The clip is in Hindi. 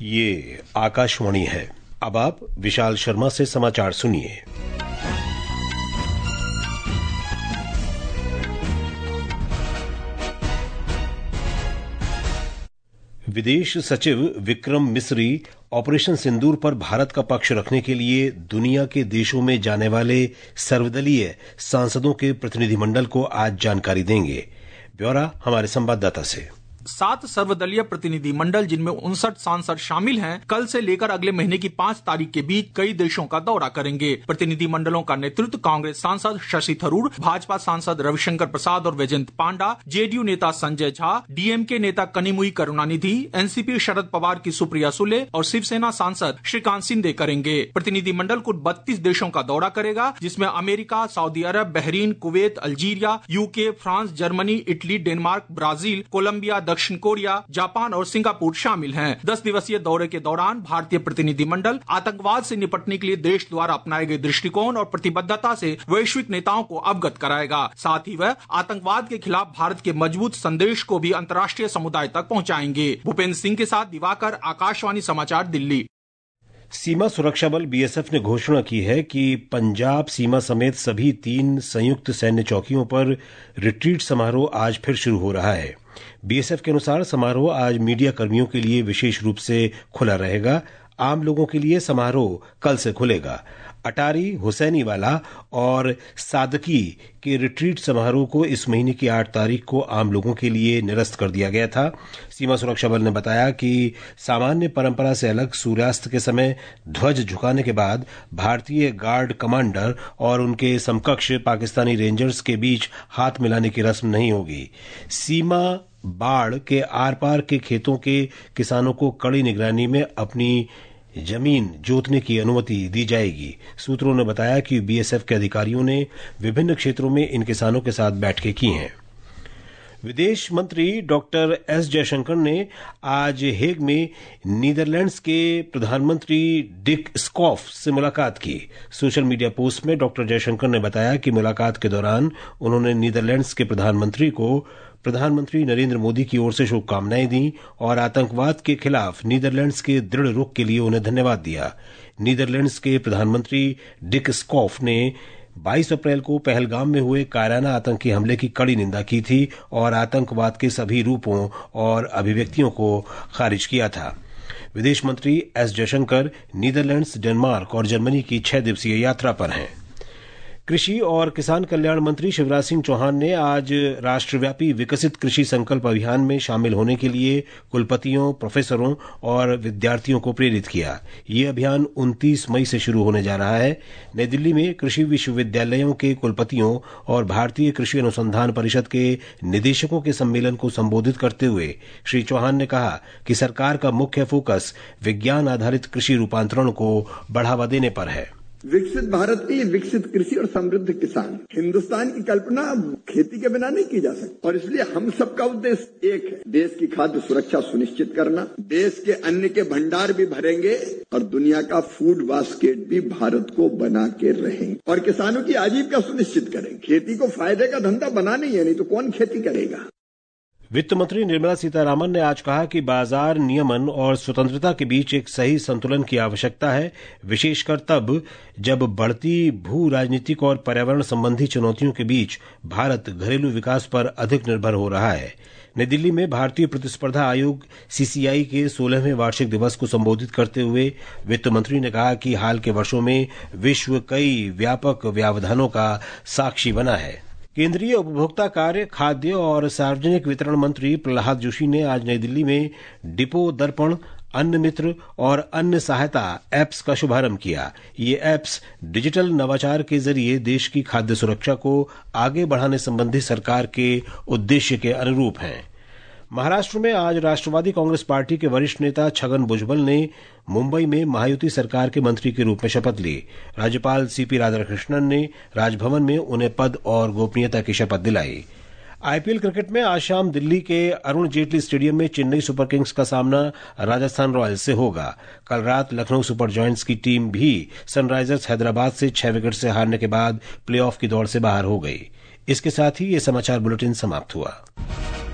ये आकाशवाणी है। अब आप विशाल शर्मा से समाचार सुनिए। विदेश सचिव विक्रम मिस्री ऑपरेशन सिंदूर पर भारत का पक्ष रखने के लिए दुनिया के देशों में जाने वाले सर्वदलीय सांसदों के प्रतिनिधिमंडल को आज जानकारी देंगे। ब्यौरा हमारे संवाददाता से। 7 सर्वदलीय प्रतिनिधि मंडल जिनमें 59 सांसद शामिल हैं, कल से लेकर अगले महीने की 5 तारीख के बीच कई देशों का दौरा करेंगे। प्रतिनिधि मंडलों का नेतृत्व कांग्रेस सांसद शशि थरूर, भाजपा सांसद रविशंकर प्रसाद और वैजयंत पांडा, जेडीयू नेता संजय झा, डीएमके नेता कनिमुई करुणानिधि, एनसीपी शरद पवार की सुप्रिया सुले और शिवसेना सांसद श्रीकांत शिंदे करेंगे। प्रतिनिधि मंडल कुल 32 देशों का दौरा करेगा, जिसमें America, Saudi Arab, Bahrain, Kuwait, Algeria, UK, France, Germany, Italy, Denmark, Brazil, Colombia, दक्षिण कोरिया, जापान और सिंगापुर शामिल हैं। 10 दिवसीय दौरे के दौरान भारतीय प्रतिनिधिमंडल आतंकवाद से निपटने के लिए देश द्वारा अपनाए गए दृष्टिकोण और प्रतिबद्धता से वैश्विक नेताओं को अवगत कराएगा। साथ ही वह आतंकवाद के खिलाफ भारत के मजबूत संदेश को भी अंतर्राष्ट्रीय समुदाय तक पहुंचाएंगे। भूपेंद्र सिंह के साथ दिवाकर, आकाशवाणी समाचार, दिल्ली। सीमा सुरक्षा बल बीएसएफ ने घोषणा की है कि पंजाब सीमा समेत सभी 3 संयुक्त सैन्य चौकियों पर रिट्रीट समारोह आज फिर शुरू हो रहा है। बीएसएफ के अनुसार समारोह आज मीडिया कर्मियों के लिए विशेष रूप से खुला रहेगा। आम लोगों के लिए समारोह कल से खुलेगा। अटारी, हुसैनीवाला और सादकी के रिट्रीट समारोह को इस महीने की 8 तारीख को आम लोगों के लिए निरस्त कर दिया गया था। सीमा सुरक्षा बल ने बताया कि सामान्य परंपरा से अलग सूर्यास्त के समय ध्वज झुकाने के बाद भारतीय गार्ड कमांडर और उनके समकक्ष पाकिस्तानी रेंजर्स के बीच हाथ मिलाने की रस्म नहीं होगी। सीमा बाढ़ के आर पार के खेतों के किसानों को कड़ी निगरानी में अपनी जमीन जोतने की अनुमति दी जाएगी। सूत्रों ने बताया कि बीएसएफ के अधिकारियों ने विभिन्न क्षेत्रों में इन किसानों के साथ बैठकें की हैं। विदेश मंत्री डॉक्टर एस जयशंकर ने आज हेग में नीदरलैंड्स के प्रधानमंत्री डिक स्कॉफ से मुलाकात की। सोशल मीडिया पोस्ट में डॉक्टर जयशंकर ने बताया कि मुलाकात के दौरान उन्होंने नीदरलैंड्स के प्रधानमंत्री को प्रधानमंत्री नरेंद्र मोदी की ओर से शुभकामनाएं दी और आतंकवाद के खिलाफ नीदरलैंड्स के दृढ़ रुख के लिए उन्हें धन्यवाद दिया। नीदरलैंड्स के प्रधानमंत्री डिक स्कॉफ ने 22 अप्रैल को पहलगाम में हुए कायराना आतंकी हमले की कड़ी निंदा की थी और आतंकवाद के सभी रूपों और अभिव्यक्तियों को खारिज किया था। विदेश मंत्री एस जयशंकर नीदरलैंड्स, डेनमार्क और जर्मनी की 6 दिवसीय यात्रा पर हैं। कृषि और किसान कल्याण मंत्री शिवराज सिंह चौहान ने आज राष्ट्रव्यापी विकसित कृषि संकल्प अभियान में शामिल होने के लिए कुलपतियों, प्रोफेसरों और विद्यार्थियों को प्रेरित किया। ये अभियान 29 मई से शुरू होने जा रहा है। नई दिल्ली में कृषि विश्वविद्यालयों के कुलपतियों और भारतीय कृषि अनुसंधान परिषद के निदेशकों के सम्मेलन को संबोधित करते हुए श्री चौहान ने कहा कि सरकार का मुख्य फोकस विज्ञान आधारित कृषि रूपांतरण को बढ़ावा देने पर है। विकसित भारत के लिए विकसित कृषि और समृद्ध किसान, हिंदुस्तान की कल्पना खेती के बिना नहीं की जा सकती और इसलिए हम सबका उद्देश्य एक है, देश की खाद्य सुरक्षा सुनिश्चित करना। देश के अन्न के भंडार भी भरेंगे और दुनिया का फूड बास्केट भी भारत को बना के रहेंगे और किसानों की आजीविका सुनिश्चित करेंगे। खेती को फायदे का धंधा बनाना ही है, नहीं तो कौन खेती करेगा। वित्त मंत्री निर्मला सीतारामन ने आज कहा कि बाजार नियमन और स्वतंत्रता के बीच एक सही संतुलन की आवश्यकता है, विशेषकर तब जब बढ़ती भू राजनीतिक और पर्यावरण संबंधी चुनौतियों के बीच भारत घरेलू विकास पर अधिक निर्भर हो रहा है। नई दिल्ली में भारतीय प्रतिस्पर्धा आयोग सीसीआई के 16वें वार्षिक दिवस को संबोधित करते हुए वित्त मंत्री ने कहा कि हाल के वर्षों में विश्व कई व्यापक व्यवधानों का साक्षी बना है। केंद्रीय उपभोक्ता कार्य, खाद्य और सार्वजनिक वितरण मंत्री प्रहलाद जोशी ने आज नई दिल्ली में डिपो दर्पण, अन्न मित्र और अन्न सहायता ऐप्स का शुभारंभ किया। ये ऐप्स डिजिटल नवाचार के जरिए देश की खाद्य सुरक्षा को आगे बढ़ाने संबंधी सरकार के उद्देश्य के अनुरूप हैं। महाराष्ट्र में आज राष्ट्रवादी कांग्रेस पार्टी के वरिष्ठ नेता छगन भुजबल ने मुंबई में महायुति सरकार के मंत्री के रूप में शपथ ली। राज्यपाल सीपी राधाकृष्णन ने राजभवन में उन्हें पद और गोपनीयता की शपथ दिलाई। आईपीएल क्रिकेट में आज शाम दिल्ली के अरुण जेटली स्टेडियम में चेन्नई सुपर किंग्स का सामना राजस्थान रॉयल्स से होगा। कल रात लखनऊ सुपर जायंट्स की टीम भी सनराइजर्स हैदराबाद से 6 विकेट से हारने के बाद प्लेऑफ की दौड़ से बाहर हो गई। इसके साथ ही ये समाचार बुलेटिन समाप्त हुआ।